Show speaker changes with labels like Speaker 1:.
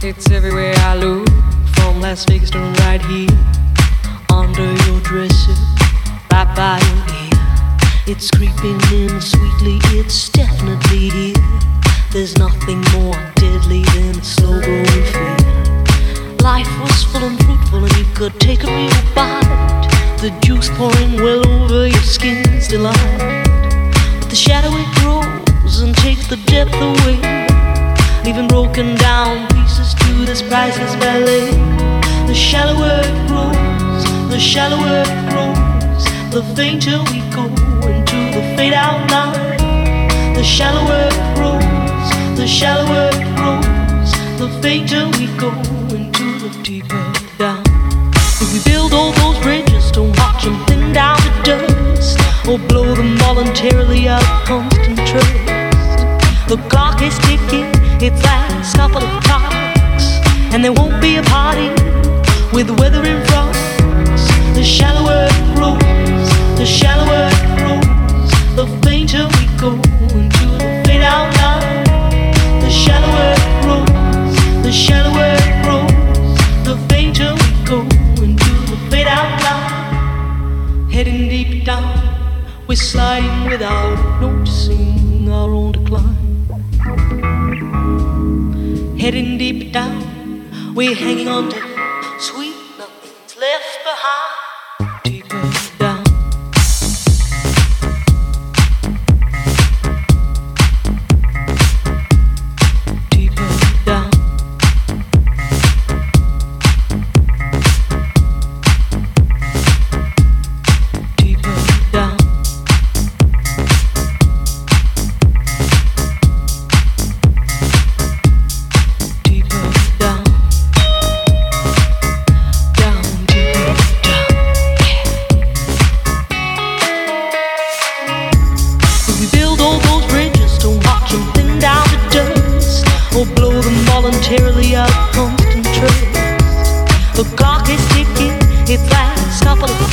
Speaker 1: It's everywhere I look, from Las Vegas to right here, under your dresser, right by your ear. It's creeping in sweetly, it's definitely here. There's nothing more deadly than a slow-growing fear. Life was full and fruitful and you could take a real bite. The juice pouring well over your skin's delight. But the shadow it grows and takes the depth away, leaving broken down pieces to this priceless ballet. The shallower it grows, the shallower it grows, the fainter we go into the fade-out line. The shallower it grows, the shallower it grows, the fainter we go into the deeper down. If we build all those bridges, don't watch them thin down to dust, or blow them voluntarily out of constant trust. The clock is ticking, its last couple of clocks, and there won't be a party with the weather in front. The shallower it grows, the shallower it grows, the fainter we go into the fade-out line. The shallower it grows, the shallower it grows, the fainter we go into the fade-out line. Heading deep down, we're sliding without noticing our own decline. Heading deep down, we're hanging on to sweet nothing's left behind. Deeper down. Deeper down. Deeper down. Voluntarily out of constant trust. The clock is ticking, its last couple of